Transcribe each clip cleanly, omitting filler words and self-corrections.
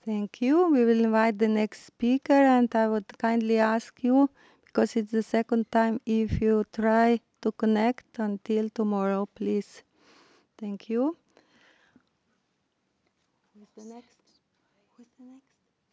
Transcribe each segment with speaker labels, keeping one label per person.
Speaker 1: Thank you. We will invite the next speaker, and I would kindly ask you, because it's the second time, if you try to connect until tomorrow, please. Thank you. Who's the next? Who's the next?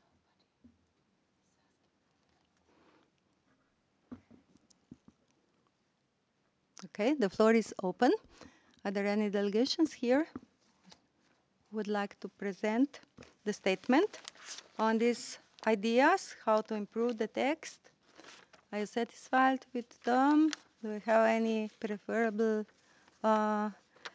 Speaker 1: Okay, the floor is open. Are there any delegations here who would like to present the statement on these ideas, how to improve the text? Are you satisfied with them? Do you have any preferable uh,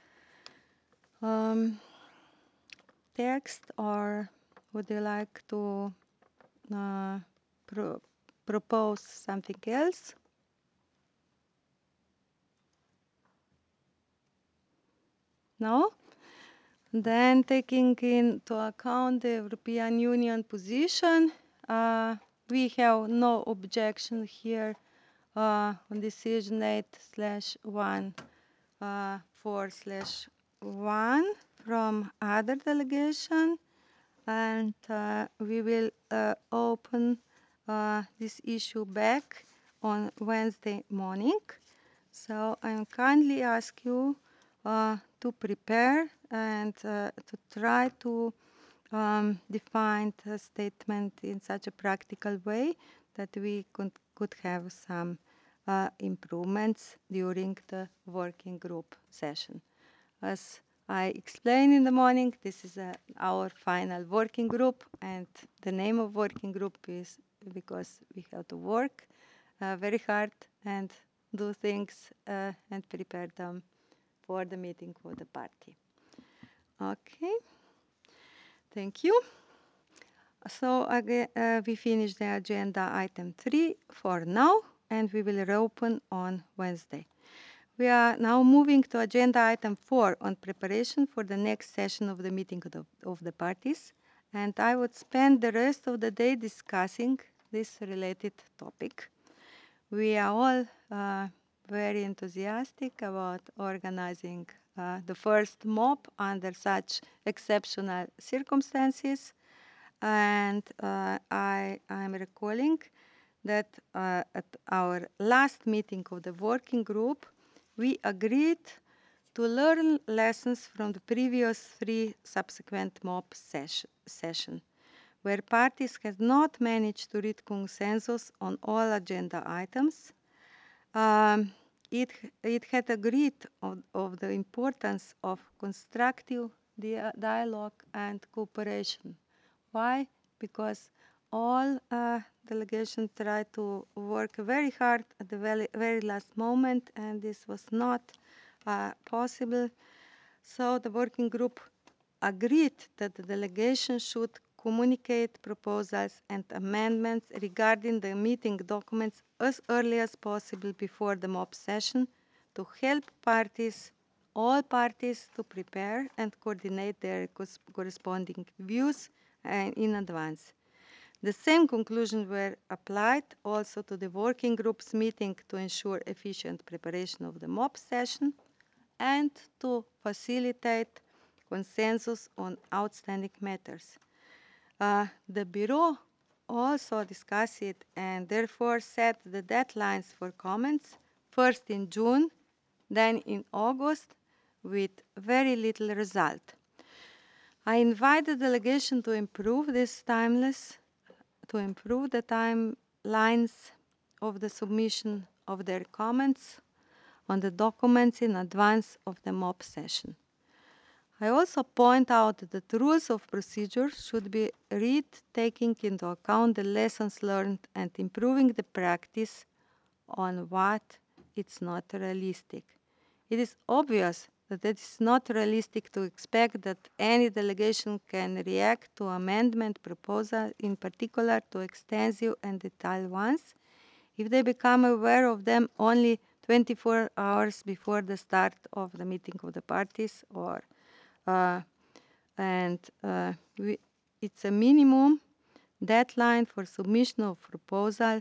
Speaker 1: um, text, or would you like to uh, pro propose something else? No? Then, taking into account the European Union position, we have no objection here on decision 8/1 4/1 from other delegation, and we will open this issue back on Wednesday morning. So I kindly ask you to prepare and to try to define the statement in such a practical way that we could have some improvements during the working group session. As I explained in the morning, this is our final working group, and the name of working group is because we have to work very hard and do things and prepare them for the meeting for the party. Okay, thank you. So again, we finish the agenda item 3 for now, and we will reopen on Wednesday. We are now moving to agenda item 4 on preparation for the next session of the meeting of the parties, and I would spend the rest of the day discussing this related topic. We are all very enthusiastic about organizing the first MOP under such exceptional circumstances, and I am recalling that at our last meeting of the working group, we agreed to learn lessons from the previous 3 subsequent MOP sessions, where parties had not managed to reach consensus on all agenda items. It had agreed of the importance of constructive dialogue and cooperation. Why? Because all delegations tried to work very hard at the very last moment, and this was not possible. So the working group agreed that the delegation should communicate proposals and amendments regarding the meeting documents as early as possible before the MOP session to help all parties to prepare and coordinate their corresponding views in advance. The same conclusions were applied also to the working group's meeting to ensure efficient preparation of the MOP session and to facilitate consensus on outstanding matters. The Bureau also discussed it and therefore set the deadlines for comments, first in June, then in August, with very little result. I invite the delegation to improve the timelines of the submission of their comments on the documents in advance of the MOP session. I also point out that the rules of procedure should be read taking into account the lessons learned and improving the practice on what is not realistic. It is obvious that it is not realistic to expect that any delegation can react to amendment proposals, in particular to extensive and detailed ones, if they become aware of them only 24 hours before the start of the meeting of the parties, or it's a minimum deadline for submission of proposal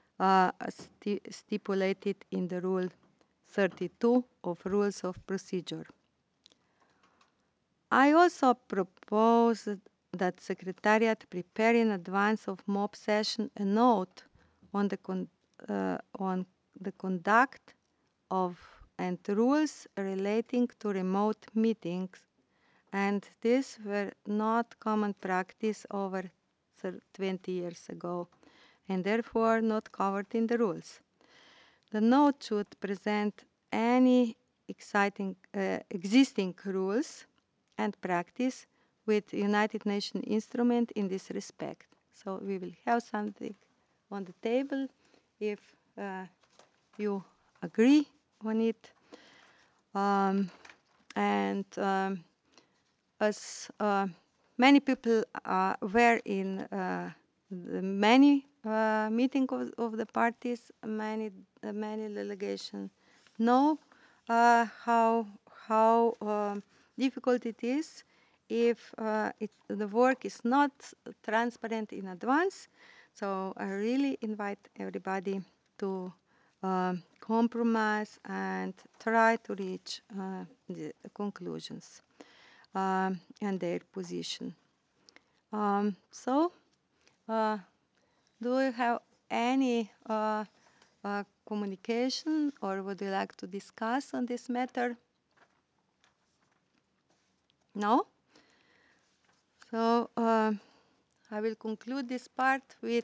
Speaker 1: stipulated in the Rule 32 of Rules of Procedure. I also proposed that Secretariat prepare in advance of mob session a note on the conduct of and rules relating to remote meetings, and these were not common practice over 20 years ago, and therefore not covered in the rules. The note should present any existing rules and practice with United Nations instrument in this respect. So we will have something on the table if you agree on it. And as many people were in the many meeting of the parties, many delegation know how difficult it is if the work is not transparent in advance. So I really invite everybody to compromise and try to reach the conclusions and their position. So, do you have any communication or would you like to discuss on this matter? No? So, I will conclude this part with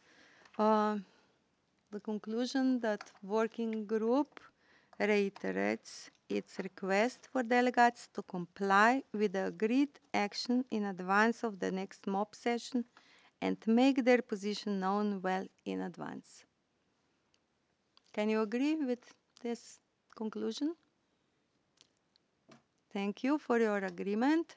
Speaker 1: the conclusion that working group reiterates its request for delegates to comply with the agreed action in advance of the next MOP session and make their position known well in advance. Can you agree with this conclusion? Thank you for your agreement.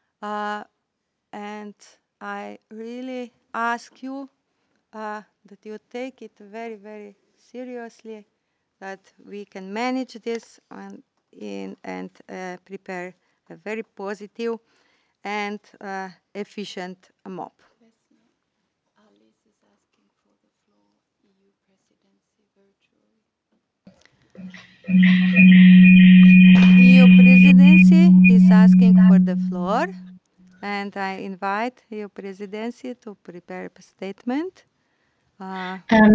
Speaker 1: And I really ask you that you take it very, very seriously, that we can manage this and prepare a very positive and efficient MOP.
Speaker 2: Vesna, Alice is asking for the floor, EU presidency virtually.
Speaker 1: EU presidency is asking for the floor, and I invite EU presidency to prepare a statement.